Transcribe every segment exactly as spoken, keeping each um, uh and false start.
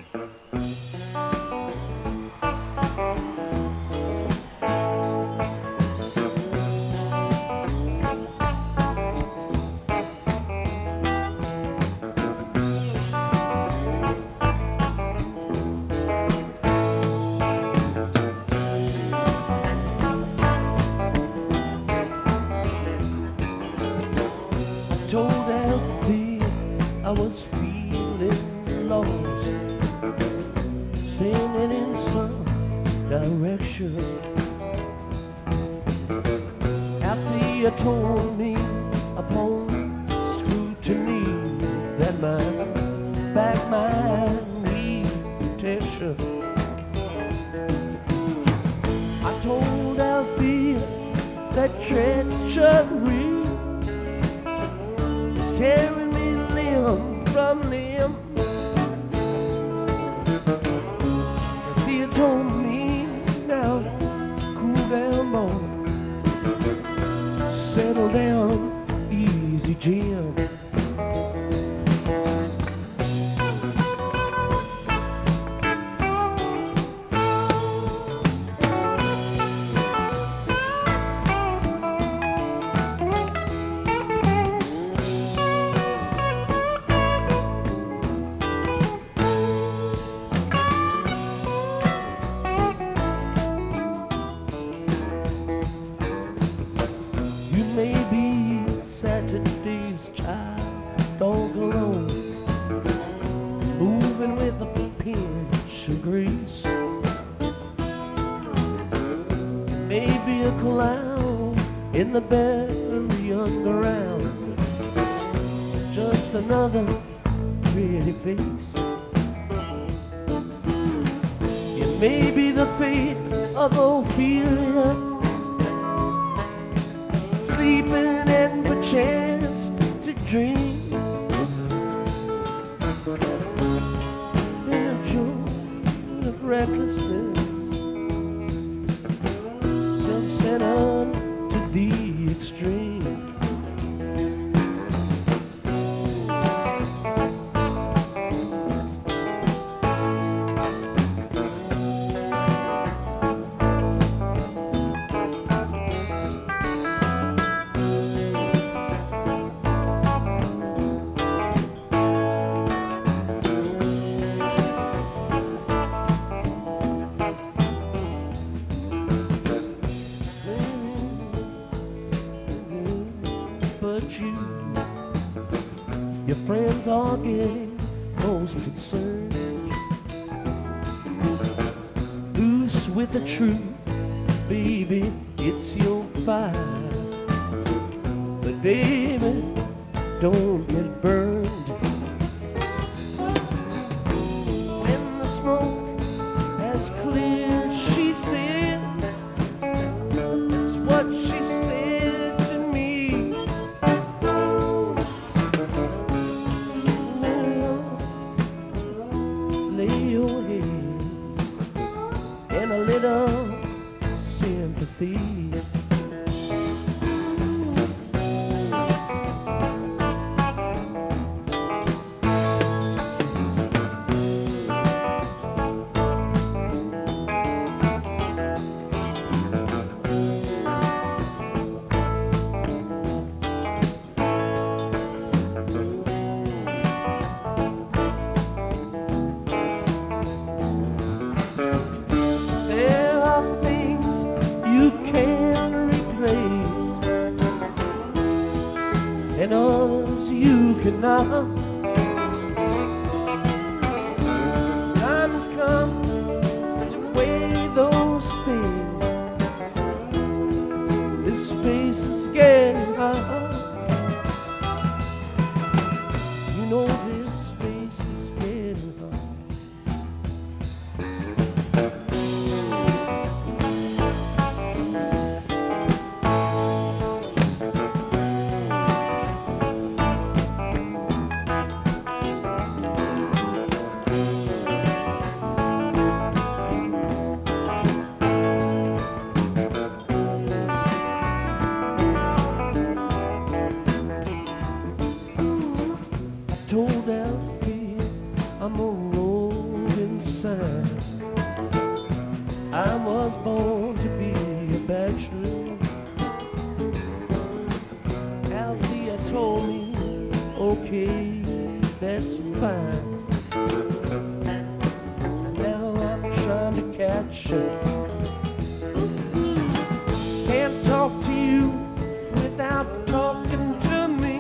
Told Alfie I was feeling lost, standing in some direction. After you told me upon scrutiny that my back might need protection, I told Alfie that treachery tearing me limb from limb. And he told me, now cool down, boy, settle down, easy, Jim. Maybe Saturday's child all alone, moving with a pinch of grease. Maybe a clown in the belly underground, just another pretty face. It may be the fate of Ophelia, sleeping and perchance to dream. Then a joy of recklessness, self-centered to the extreme. But you, your friends are getting most concerned. Loose with the truth, baby, it's your fight. But baby, don't get burned. When the smoke has cleared, she said, that's what she said to me. Lay your head in a little sympathy. There are things you can't replace, and others you cannot. Time has come to weigh those things. This space is getting hot. You know this space is getting hot. inside. I was born to be a bachelor. Althea told me, okay, that's fine. And now I'm trying to catch you. Can't talk to you without talking to me.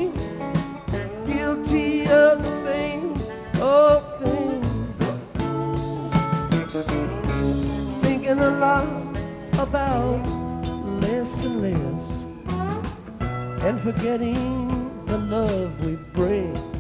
Guilty of the same old thing. Thinking a lot about less and less, and forgetting the love we bring.